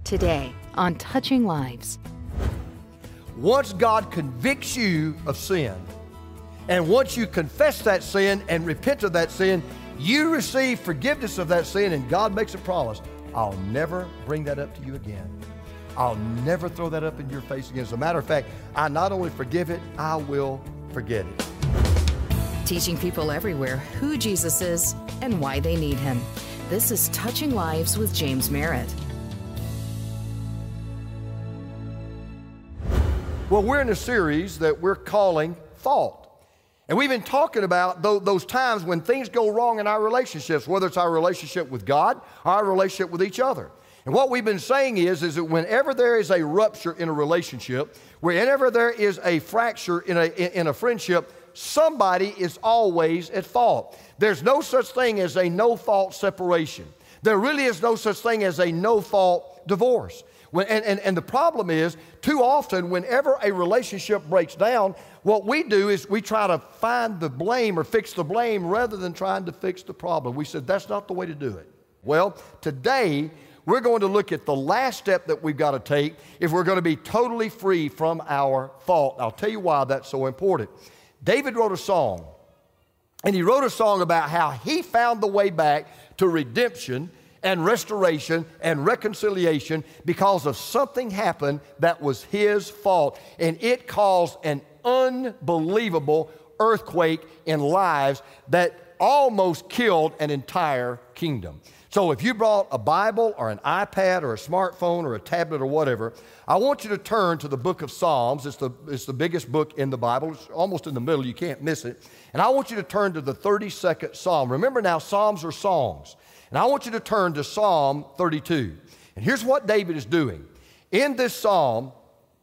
today on Touching Lives. Once God convicts you of sin, and once you confess that sin and repent of that sin, you receive forgiveness of that sin, and God makes a promise: I'll never bring that up to you again. I'll never throw that up in your face again. As a matter of fact, I not only forgive it, I will forget it. Teaching people everywhere who Jesus is and why they need him. This is Touching Lives with James Merritt. Well, we're in a series that we're calling Fault. And we've been talking about those times when things go wrong in our relationships, whether it's our relationship with God or our relationship with each other. And what we've been saying is that whenever there is a rupture in a relationship, whenever there is a fracture in a friendship, somebody is always at fault. There's no such thing as a no-fault separation. There really is no such thing as a no-fault divorce. And the problem is, too often, whenever a relationship breaks down, what we do is we try to find the blame or fix the blame rather than trying to fix the problem. We said that's not the way to do it. Well, today, we're going to look at the last step that we've got to take if we're going to be totally free from our fault. I'll tell you why that's so important. David wrote a song, and he wrote a song about how he found the way back to redemption and restoration and reconciliation because of something happened that was his fault, and it caused an unbelievable earthquake in lives that almost killed an entire kingdom. So if you brought a Bible or an iPad or a smartphone or a tablet or whatever, I want you to turn to the book of Psalms. It's the biggest book in the Bible. It's almost in the middle. You can't miss it. And I want you to turn to the 32nd Psalm. Remember now, Psalms are songs. And I want you to turn to Psalm 32. And here's what David is doing. In this psalm,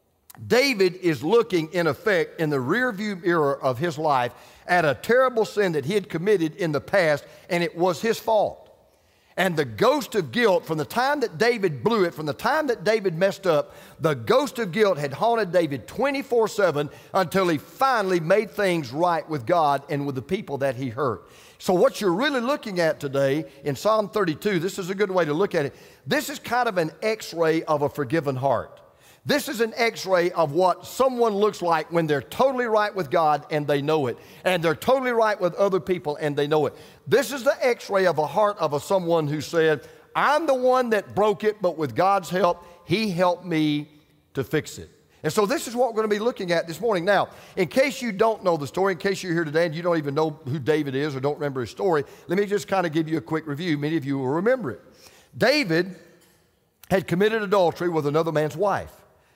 David is looking, in effect, in the rearview mirror of his life at a terrible sin that he had committed in the past, and it was his fault. And the ghost of guilt, from the time that David blew it, from the time that David messed up, the ghost of guilt had haunted David 24/7 until he finally made things right with God and with the people that he hurt. So what you're really looking at today in Psalm 32, this is a good way to look at it. This is kind of an x-ray of a forgiven heart. This is an x-ray of what someone looks like when they're totally right with God and they know it, and they're totally right with other people and they know it. This is the x-ray of a heart of someone who said, I'm the one that broke it, but with God's help, he helped me to fix it. And so this is what we're going to be looking at this morning. Now, in case you don't know the story, in case you're here today and you don't even know who David is or don't remember his story, let me just kind of give you a quick review. Many of you will remember it. David had committed adultery with another man's wife,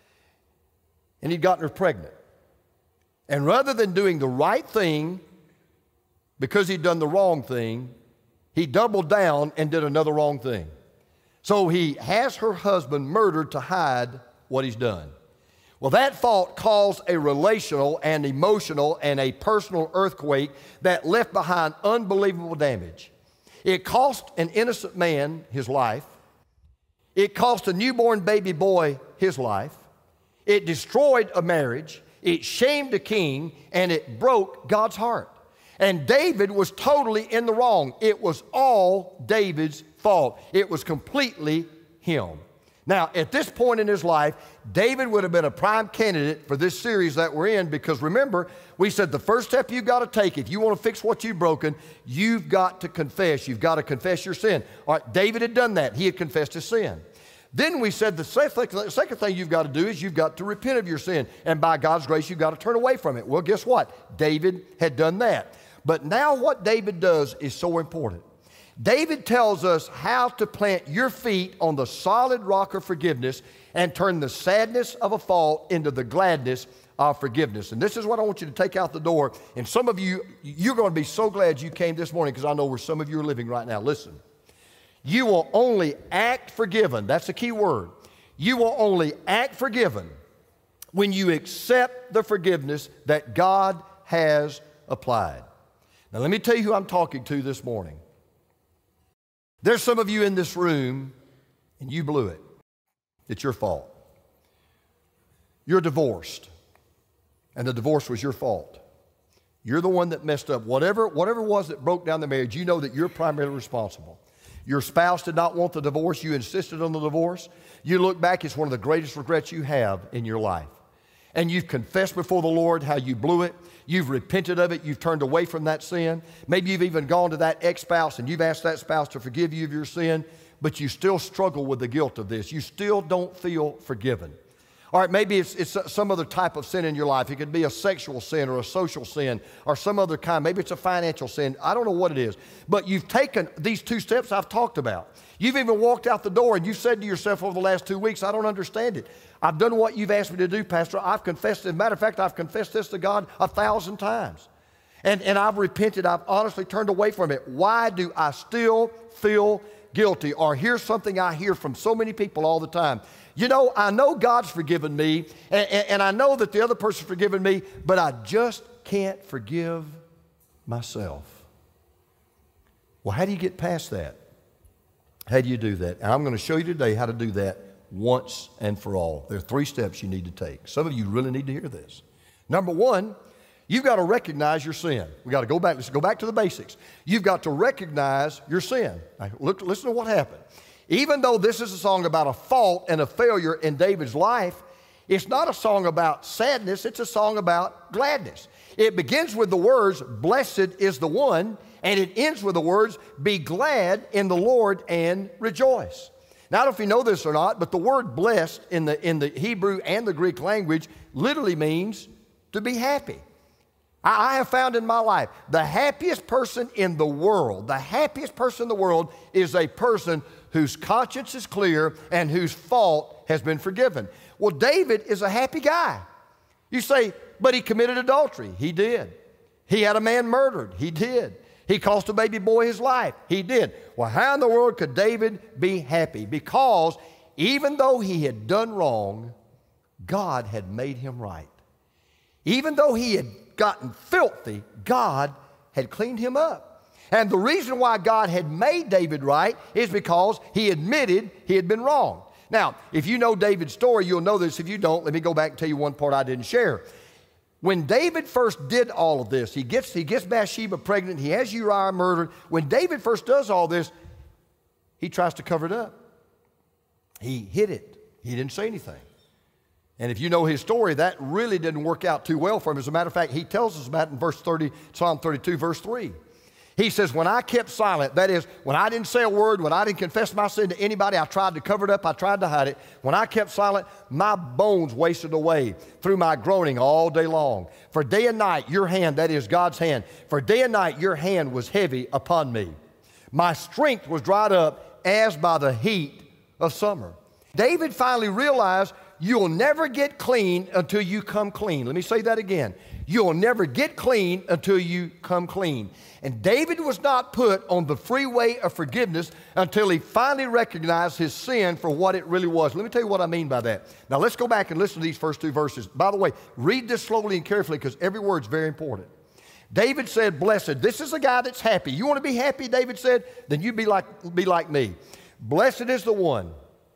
and he'd gotten her pregnant. And rather than doing the right thing because he'd done the wrong thing, he doubled down and did another wrong thing. So he has her husband murdered to hide what he's done. Well, that fault caused a relational and emotional and a personal earthquake that left behind unbelievable damage. It cost an innocent man his life. It cost a newborn baby boy his life. It destroyed a marriage. It shamed a king, and it broke God's heart. And David was totally in the wrong. It was all David's fault. It was completely him. Now, at this point in his life, David would have been a prime candidate for this series that we're in, because remember, we said the first step you've got to take if you want to fix what you've broken, you've got to confess. You've got to confess your sin. All right, David had done that. He had confessed his sin. Then we said the second thing you've got to do is you've got to repent of your sin. And by God's grace, you've got to turn away from it. Well, guess what? David had done that. But now what David does is so important. David tells us how to plant your feet on the solid rock of forgiveness and turn the sadness of a fault into the gladness of forgiveness. And this is what I want you to take out the door. And some of you, you're going to be so glad you came this morning, because I know where some of you are living right now. Listen. You will only act forgiven. That's the key word. You will only act forgiven when you accept the forgiveness that God has applied. Now, let me tell you who I'm talking to this morning. There's some of you in this room, and you blew it. It's your fault. You're divorced, and the divorce was your fault. You're the one that messed up. Whatever it was that broke down the marriage, you know that you're primarily responsible. Your spouse did not want the divorce. You insisted on the divorce. You look back, it's one of the greatest regrets you have in your life. And you've confessed before the Lord how you blew it. You've repented of it. You've turned away from that sin. Maybe you've even gone to that ex-spouse and you've asked that spouse to forgive you of your sin, but you still struggle with the guilt of this. You still don't feel forgiven. All right, maybe it's some other type of sin in your life. It could be a sexual sin or a social sin or some other kind. Maybe it's a financial sin. I don't know what it is. But you've taken these 2 steps I've talked about. You've even walked out the door and you've said to yourself over the last 2 weeks, I don't understand it. I've done what you've asked me to do, Pastor. I've confessed it. As a matter of fact, I've confessed this to God 1,000 times. And I've repented. I've honestly turned away from it. Why do I still feel guilty? Or here's something I hear from so many people all the time. You know, I know God's forgiven me, and I know that the other person's forgiven me, but I just can't forgive myself. Well, how do you get past that? How do you do that? And I'm going to show you today how to do that once and for all. There are 3 steps you need to take. Some of you really need to hear this. Number 1, you've got to recognize your sin. We've got to go back. Let's go back to the basics. You've got to recognize your sin. Now, listen to what happened. Even though this is a song about a fault and a failure in David's life, it's not a song about sadness, it's a song about gladness. It begins with the words, blessed is the one, and it ends with the words, be glad in the Lord and rejoice. Now, I don't know if you know this or not, but the word blessed in the Hebrew and the Greek language literally means to be happy. I have found in my life, the happiest person in the world is a person whose conscience is clear and whose fault has been forgiven. Well, David is a happy guy. You say, but he committed adultery. He did. He had a man murdered. He did. He cost a baby boy his life. He did. Well, how in the world could David be happy? Because even though he had done wrong, God had made him right. Even though he had gotten filthy, God had cleaned him up. And the reason why God had made David right is because he admitted he had been wrong. Now, if you know David's story, you'll know this. If you don't, let me go back and tell you one part I didn't share. When David first did all of this, he gets Bathsheba pregnant, he has Uriah murdered. When David first does all this, he tries to cover it up. He hid it. He didn't say anything. And if you know his story, that really didn't work out too well for him. As a matter of fact, he tells us about it in Psalm 32, verse 3. He says, when I kept silent, that is, when I didn't say a word, when I didn't confess my sin to anybody, I tried to cover it up, I tried to hide it. When I kept silent, my bones wasted away through my groaning all day long. For day and night, your hand, that is God's hand, for day and night, your hand was heavy upon me. My strength was dried up as by the heat of summer. David finally realized, you'll never get clean until you come clean. Let me say that again. You'll never get clean until you come clean. And David was not put on the freeway of forgiveness until he finally recognized his sin for what it really was. Let me tell you what I mean by that. Now let's go back and listen to these first 2 verses. By the way, read this slowly and carefully because every word's very important. David said, blessed. This is a guy that's happy. You want to be happy, David said? Then you be like me. Blessed is the one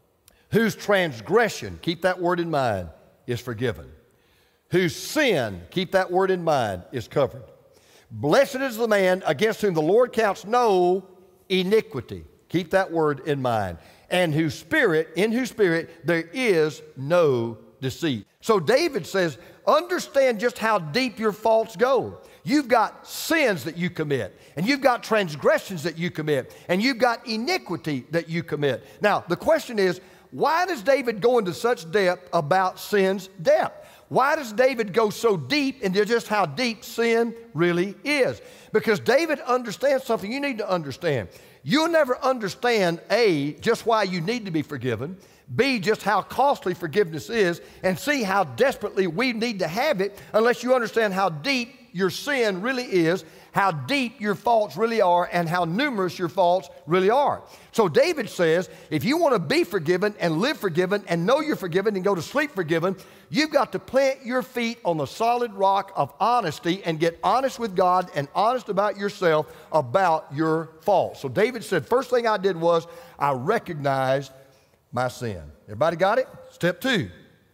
whose transgression, keep that word in mind, is forgiven. Whose sin, keep that word in mind, is covered. Blessed is the man against whom the Lord counts no iniquity. Keep that word in mind. And in whose spirit there is no deceit. So David says, understand just how deep your faults go. You've got sins that you commit, and you've got transgressions that you commit, and you've got iniquity that you commit. Now, the question is, why does David go into such depth about sin's depth? Why does David go so deep into just how deep sin really is? Because David understands something you need to understand. You'll never understand, A, just why you need to be forgiven, B, just how costly forgiveness is, and C, how desperately we need to have it unless you understand how deep your sin really is, how deep your faults really are, and how numerous your faults really are. So David says, if you want to be forgiven and live forgiven and know you're forgiven and go to sleep forgiven, you've got to plant your feet on the solid rock of honesty and get honest with God and honest about yourself about your faults. So David said, first thing I did was I recognized my sin. Everybody got it? Step 2.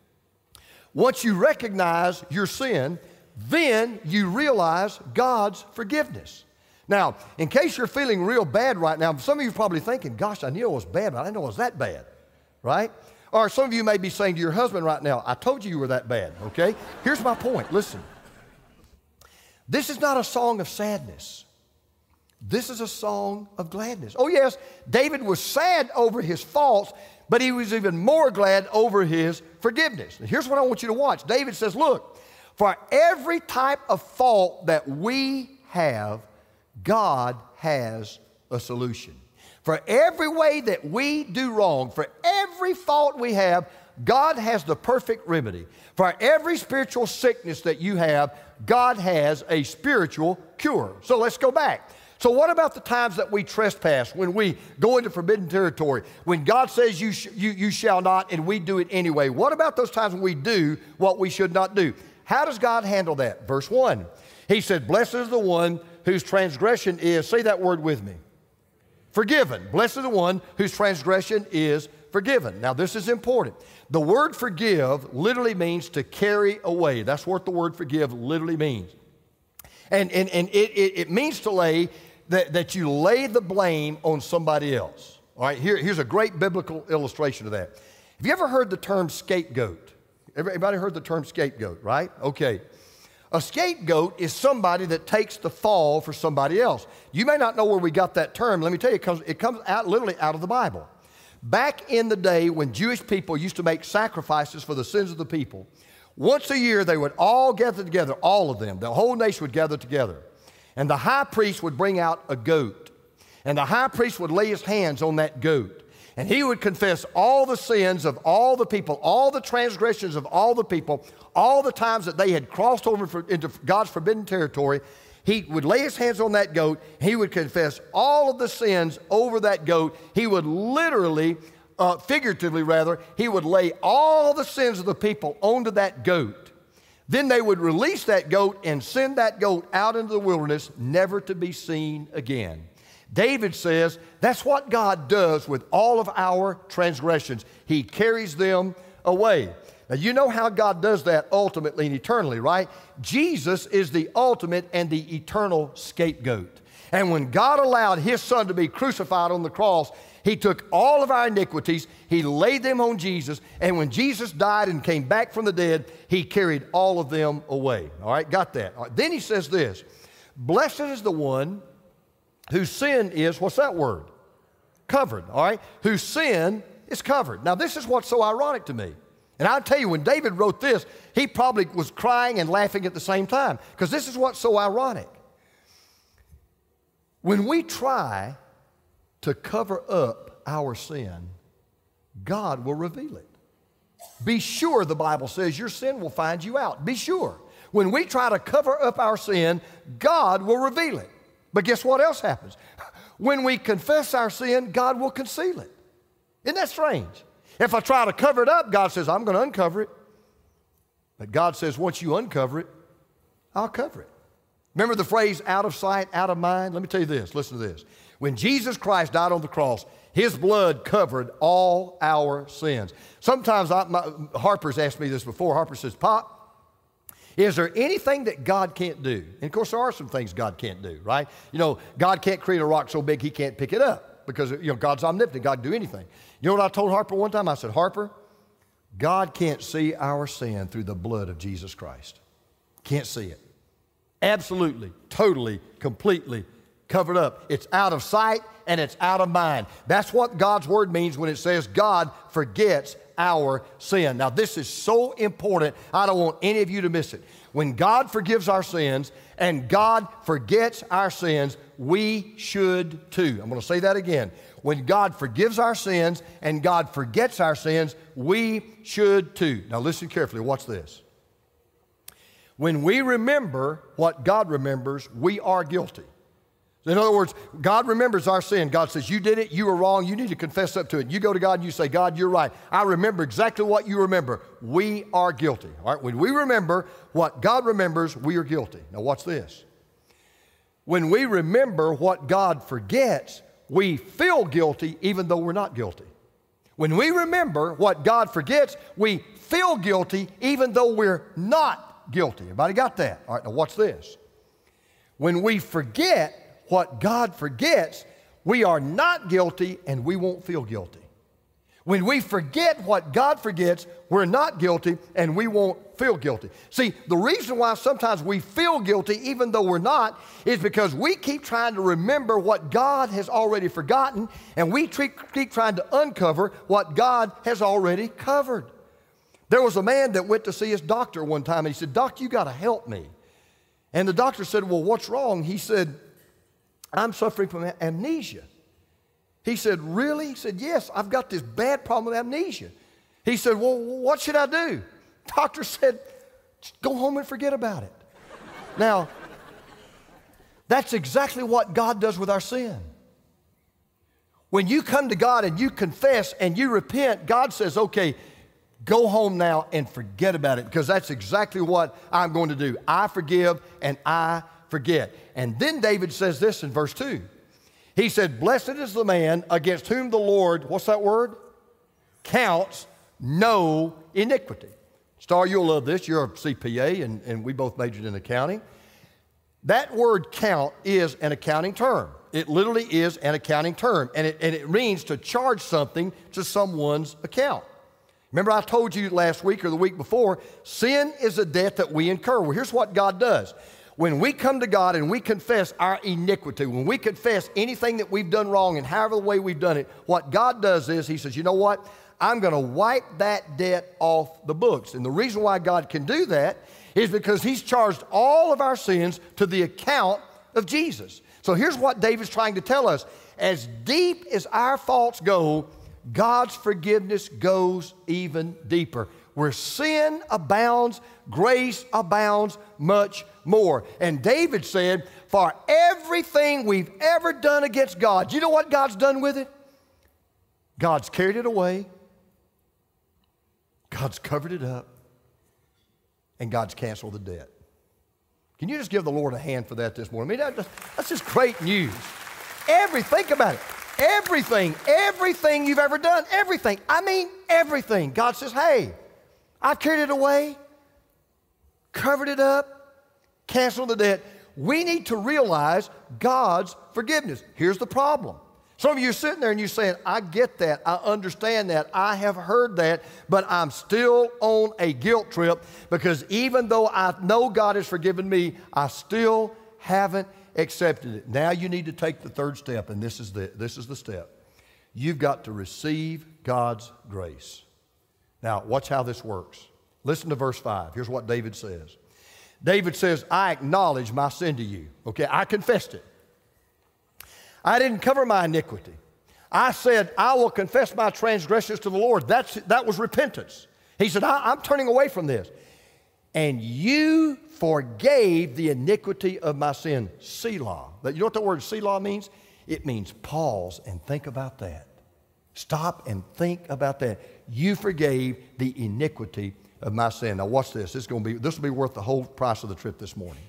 Once you recognize your sin, then you realize God's forgiveness. Now, in case you're feeling real bad right now, some of you are probably thinking, gosh, I knew it was bad, but I didn't know it was that bad, right? Or some of you may be saying to your husband right now, I told you were that bad, okay? Here's my point. Listen. This is not a song of sadness. This is a song of gladness. Oh, yes, David was sad over his faults, but he was even more glad over his forgiveness. And here's what I want you to watch. David says, look, for every type of fault that we have, God has a solution. For every way that we do wrong, for every fault we have, God has the perfect remedy. For every spiritual sickness that you have, God has a spiritual cure. So let's go back. So what about the times that we trespass, when we go into forbidden territory, when God says you shall not and we do it anyway? What about those times when we do what we should not do? How does God handle that? Verse 1, he said, blessed is the one whose transgression is, say that word with me, forgiven. Blessed is the one whose transgression is forgiven. Now this is important. The word forgive literally means to carry away. That's what the word forgive literally means. And it means to lay, that you lay the blame on somebody else. All right, here's a great biblical illustration of that. Have you ever heard the term scapegoat? Everybody heard the term scapegoat, right? Okay. A scapegoat is somebody that takes the fall for somebody else. You may not know where we got that term. Let me tell you, it comes out literally out of the Bible. Back in the day when Jewish people used to make sacrifices for the sins of the people, once a year they would all gather together, all of them, the whole nation would gather together. And the high priest would bring out a goat. And the high priest would lay his hands on that goat. And he would confess all the sins of all the people, all the transgressions of all the people, all the times that they had crossed over into God's forbidden territory. He would lay his hands on that goat. He would confess all of the sins over that goat. He would literally, figuratively rather, he would lay all the sins of the people onto that goat. Then they would release that goat and send that goat out into the wilderness, never to be seen again. David says that's what God does with all of our transgressions. He carries them away. Now, you know how God does that ultimately and eternally, right? Jesus is the ultimate and the eternal scapegoat. And when God allowed his son to be crucified on the cross, he took all of our iniquities, he laid them on Jesus, and when Jesus died and came back from the dead, he carried all of them away. All right, got that. All right. Then he says this, blessed is the one whose sin is, what's that word? Covered, all right? Whose sin is covered. Now, this is what's so ironic to me. And I'll tell you, when David wrote this, he probably was crying and laughing at the same time, because this is what's so ironic. When we try to cover up our sin, God will reveal it. Be sure, the Bible says, your sin will find you out. Be sure. When we try to cover up our sin, God will reveal it. But guess what else happens? When we confess our sin, God will conceal it. Isn't that strange? If I try to cover it up, God says, I'm going to uncover it. But God says, once you uncover it, I'll cover it. Remember the phrase, out of sight, out of mind? Let me tell you this. Listen to this. When Jesus Christ died on the cross, his blood covered all our sins. Sometimes Harper's asked me this before. Harper says, Pop, is there anything that God can't do? And of course, there are some things God can't do, right? You know, God can't create a rock so big he can't pick it up because, you know, God's omnipotent. God can do anything. You know what I told Harper one time? I said, Harper, God can't see our sin through the blood of Jesus Christ. Can't see it. Absolutely, totally, completely covered up. It's out of sight and it's out of mind. That's what God's word means when it says God forgets our sin. Now, this is so important. I don't want any of you to miss it. When God forgives our sins and God forgets our sins, we should too. I'm going to say that again. When God forgives our sins and God forgets our sins, we should too. Now, listen carefully. Watch this. When we remember what God remembers, we are guilty. In other words, God remembers our sin. God says, you did it, you were wrong, you need to confess up to it. You go to God and you say, God, you're right. I remember exactly what you remember. We are guilty. All right? When we remember what God remembers, we are guilty. Now watch this. When we remember what God forgets, we feel guilty even though we're not guilty. When we remember what God forgets, we feel guilty even though we're not guilty. Everybody got that? All right, now watch this. When we forget what God forgets, we are not guilty and we won't feel guilty. When we forget what God forgets, we're not guilty and we won't feel guilty. See, the reason why sometimes we feel guilty even though we're not is because we keep trying to remember what God has already forgotten, and we keep trying to uncover what God has already covered. There was a man that went to see his doctor one time, and he said, "Doc, you got to help me." And the doctor said, "Well, what's wrong?" He said, "I'm suffering from amnesia." He said, "Really?" He said, "Yes, I've got this bad problem with amnesia." He said, "Well, what should I do?" Doctor said, "Just go home and forget about it." Now, that's exactly what God does with our sin. When you come to God and you confess and you repent, God says, "Okay, go home now and forget about it," because that's exactly what I'm going to do. I forgive and I forget. And then David says this in verse 2. He said, "Blessed is the man against whom the Lord," what's that word? "Counts no iniquity." Star, you'll love this. You're a CPA, and we both majored in accounting. That word count is an accounting term. It literally is an accounting term, and it means to charge something to someone's account. Remember I told you last week or the week before, sin is a debt that we incur. Well, here's what God does. When we come to God and we confess our iniquity, when we confess anything that we've done wrong and however the way we've done it, what God does is He says, "You know what? I'm going to wipe that debt off the books." And the reason why God can do that is because He's charged all of our sins to the account of Jesus. So here's what David's trying to tell us. As deep as our faults go, God's forgiveness goes even deeper. Where sin abounds, grace abounds much more. And David said, for everything we've ever done against God, you know what God's done with it? God's carried it away. God's covered it up. And God's canceled the debt. Can you just give the Lord a hand for that this morning? I mean, that's just great news. Think about it. Everything you've ever done, everything. I mean, everything. God says, hey, I've carried it away, covered it up, canceled the debt. We need to realize God's forgiveness. Here's the problem. Some of you are sitting there and you're saying, I get that, I understand that, I have heard that, but I'm still on a guilt trip because even though I know God has forgiven me, I still haven't accepted it. Now you need to take the third step, and this is the step. You've got to receive God's grace. Now, watch how this works. Listen to verse 5. Here's what David says. David says, I acknowledge my sin to you. Okay, I confessed it. I didn't cover my iniquity. I said, I will confess my transgressions to the Lord. That was repentance. He said, I'm turning away from this. And you forgave the iniquity of my sin. Selah. You know what the word Selah means? It means pause and think about that. Stop and think about that. You forgave the iniquity of my sin. Now watch this. This will be worth the whole price of the trip this morning.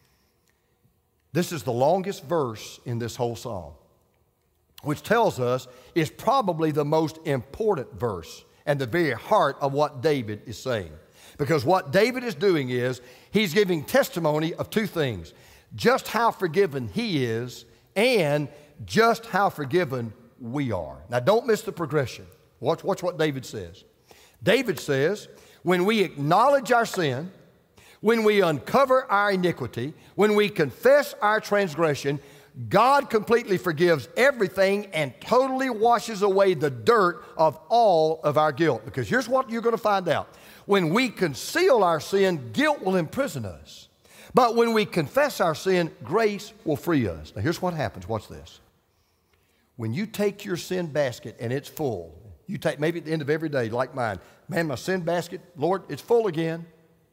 This is the longest verse in this whole psalm, which tells us is probably the most important verse and the very heart of what David is saying. Because what David is doing is he's giving testimony of two things: just how forgiven he is and just how forgiven we are. Now don't miss the progression. Watch what David says. David says, when we acknowledge our sin, when we uncover our iniquity, when we confess our transgression, God completely forgives everything and totally washes away the dirt of all of our guilt. Because here's what you're going to find out. When we conceal our sin, guilt will imprison us. But when we confess our sin, grace will free us. Now here's what happens. Watch this. When you take your sin basket and it's full, you take maybe at the end of every day, like mine, man, my sin basket, Lord, it's full again.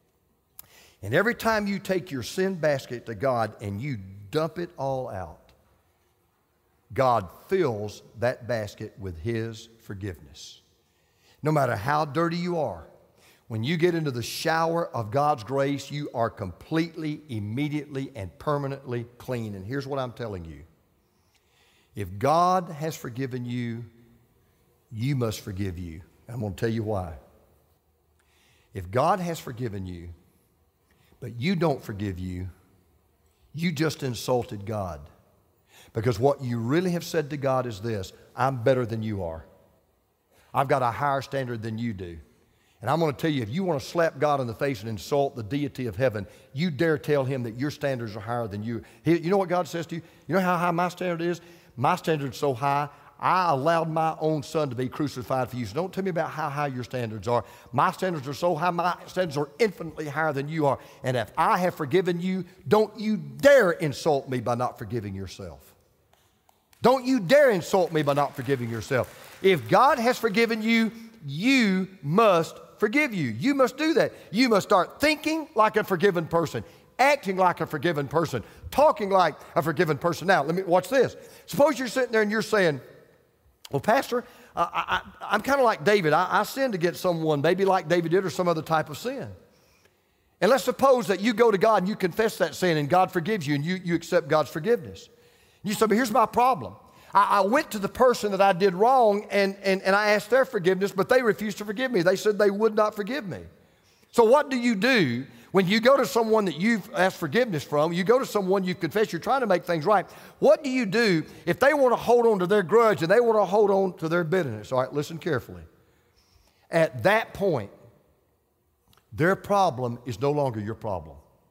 And every time you take your sin basket to God and you dump it all out, God fills that basket with His forgiveness. No matter how dirty you are, when you get into the shower of God's grace, you are completely, immediately, and permanently clean. And here's what I'm telling you. If God has forgiven you, you must forgive you. I'm going to tell you why. If God has forgiven you, but you don't forgive you, you just insulted God. Because what you really have said to God is this: I'm better than you are. I've got a higher standard than you do. And I'm going to tell you, if you want to slap God in the face and insult the deity of heaven, you dare tell him that your standards are higher than you. You know what God says to you? You know how high my standard is? My standard is so high, I allowed my own son to be crucified for you. So don't tell me about how high your standards are. My standards are so high, my standards are infinitely higher than you are. And if I have forgiven you, don't you dare insult me by not forgiving yourself. Don't you dare insult me by not forgiving yourself. If God has forgiven you, you must forgive you. You must do that. You must start thinking like a forgiven person, acting like a forgiven person, talking like a forgiven person. Now, let me watch this. Suppose you're sitting there and you're saying, well, Pastor, I'm kind of like David. I sinned against someone, maybe like David did, or some other type of sin. And let's suppose that you go to God and you confess that sin and God forgives you and you accept God's forgiveness. You say, but here's my problem. I went to the person that I did wrong and I asked their forgiveness, but they refused to forgive me. They said they would not forgive me. So what do you do when you go to someone that you've asked forgiveness from? You go to someone you confess, you're trying to make things right. What do you do if they want to hold on to their grudge and they want to hold on to their bitterness? All right, listen carefully. At that point, their problem is no longer your problem.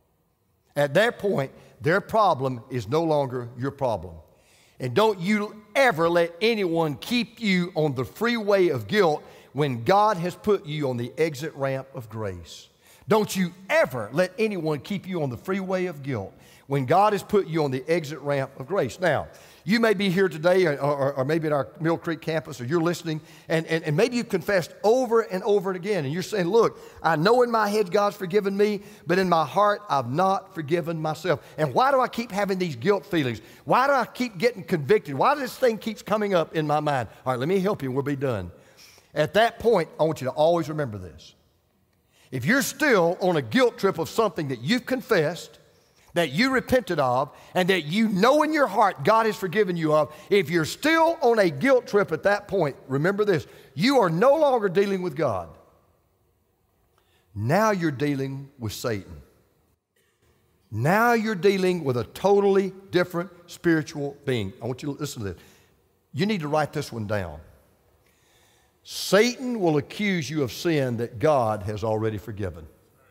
At that point, their problem is no longer your problem. And don't you ever let anyone keep you on the freeway of guilt when God has put you on the exit ramp of grace. Don't you ever let anyone keep you on the freeway of guilt when God has put you on the exit ramp of grace. Now, you may be here today or maybe at our Mill Creek campus, or you're listening, and maybe you've confessed over and over and again, and you're saying, look, I know in my head God's forgiven me, but in my heart I've not forgiven myself. And why do I keep having these guilt feelings? Why do I keep getting convicted? Why does this thing keep coming up in my mind? All right, let me help you and we'll be done. At that point, I want you to always remember this. If you're still on a guilt trip of something that you've confessed, that you repented of, and that you know in your heart God has forgiven you of, if you're still on a guilt trip at that point, remember this: you are no longer dealing with God. Now you're dealing with Satan. Now you're dealing with a totally different spiritual being. I want you to listen to this. You need to write this one down. Satan will accuse you of sin that God has already forgiven.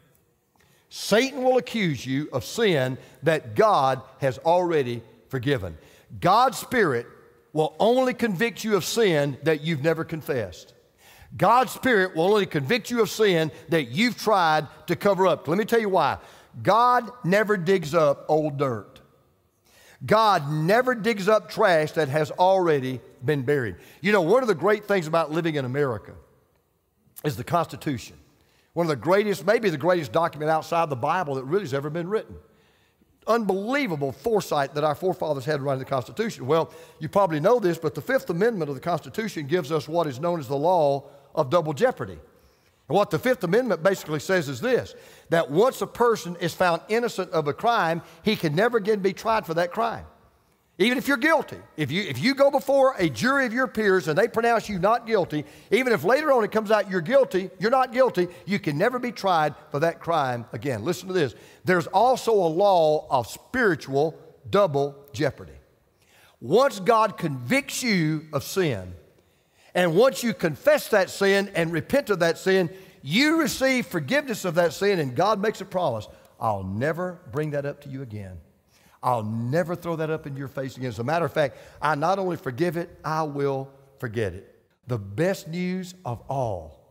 Satan will accuse you of sin that God has already forgiven. God's Spirit will only convict you of sin that you've never confessed. God's Spirit will only convict you of sin that you've tried to cover up. Let me tell you why. God never digs up old dirt. God never digs up trash that has already been buried. You know, one of the great things about living in America is the Constitution. One of the greatest, maybe the greatest document outside the Bible that really has ever been written. Unbelievable foresight that our forefathers had in writing the Constitution. Well, you probably know this, but the Fifth Amendment of the Constitution gives us what is known as the law of double jeopardy. And what the Fifth Amendment basically says is this: that once a person is found innocent of a crime, he can never again be tried for that crime. Even if you're guilty, if you go before a jury of your peers and they pronounce you not guilty, even if later on it comes out you're guilty, you're not guilty, you can never be tried for that crime again. Listen to this. There's also a law of spiritual double jeopardy. Once God convicts you of sin, and once you confess that sin and repent of that sin, you receive forgiveness of that sin, and God makes a promise: I'll never bring that up to you again. I'll never throw that up in your face again. As a matter of fact, I not only forgive it, I will forget it. The best news of all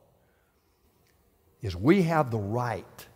is we have the right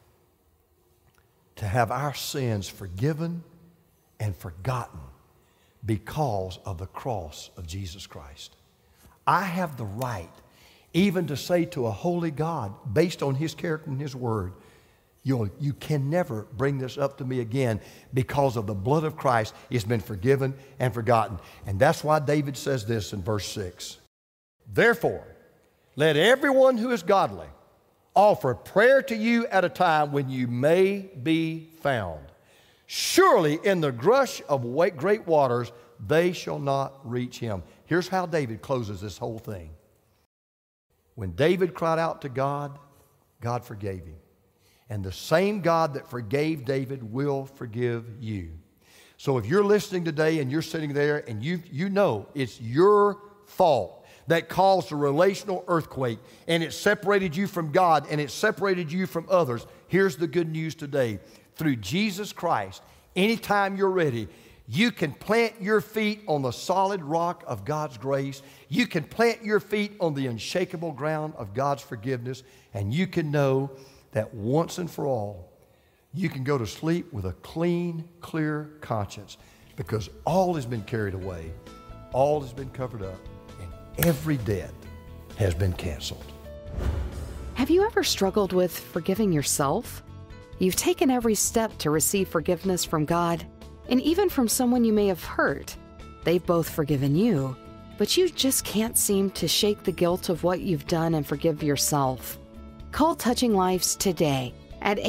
to have our sins forgiven and forgotten because of the cross of Jesus Christ. I have the right even to say to a holy God, based on His character and His word, you can never bring this up to me again, because of the blood of Christ. It's been forgiven and forgotten. And that's why David says this in verse 6. Therefore, let everyone who is godly offer prayer to you at a time when you may be found. Surely in the gush of great waters they shall not reach him. Here's how David closes this whole thing. When David cried out to God, God forgave him. And the same God that forgave David will forgive you. So if you're listening today and you're sitting there and you know it's your fault that caused a relational earthquake and it separated you from God and it separated you from others, here's the good news today. Through Jesus Christ, anytime you're ready, you can plant your feet on the solid rock of God's grace. You can plant your feet on the unshakable ground of God's forgiveness, and you can know that once and for all, you can go to sleep with a clean, clear conscience because all has been carried away, all has been covered up, and every debt has been canceled. Have you ever struggled with forgiving yourself? You've taken every step to receive forgiveness from God and even from someone you may have hurt. They've both forgiven you, but you just can't seem to shake the guilt of what you've done and forgive yourself. Call Touching Lives today at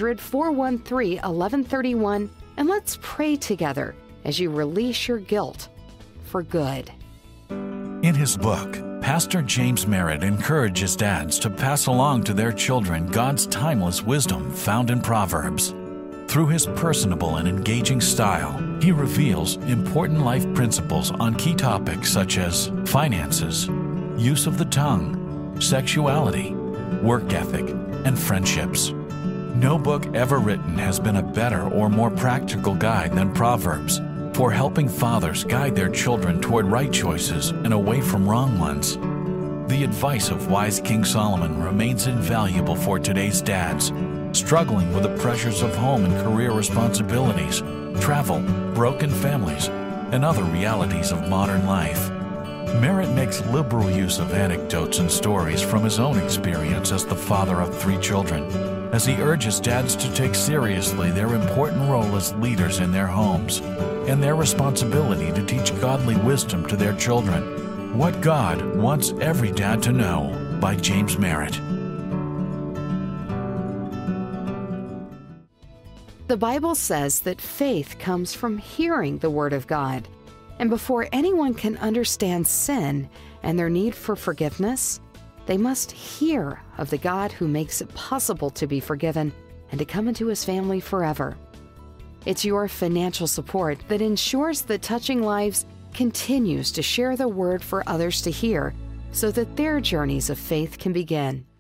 800-413-1131 and let's pray together as you release your guilt for good. In his book, Pastor James Merritt encourages dads to pass along to their children God's timeless wisdom found in Proverbs. Through his personable and engaging style, he reveals important life principles on key topics such as finances, use of the tongue, sexuality, work ethic, and friendships. No book ever written has been a better or more practical guide than Proverbs for helping fathers guide their children toward right choices and away from wrong ones. The advice of wise King Solomon remains invaluable for today's dads, struggling with the pressures of home and career responsibilities, travel, broken families, and other realities of modern life. Merritt makes liberal use of anecdotes and stories from his own experience as the father of 3 children, as he urges dads to take seriously their important role as leaders in their homes and their responsibility to teach godly wisdom to their children. What God Wants Every Dad to Know by James Merritt. The Bible says that faith comes from hearing the Word of God. And before anyone can understand sin and their need for forgiveness, they must hear of the God who makes it possible to be forgiven and to come into His family forever. It's your financial support that ensures that Touching Lives continues to share the Word for others to hear so that their journeys of faith can begin.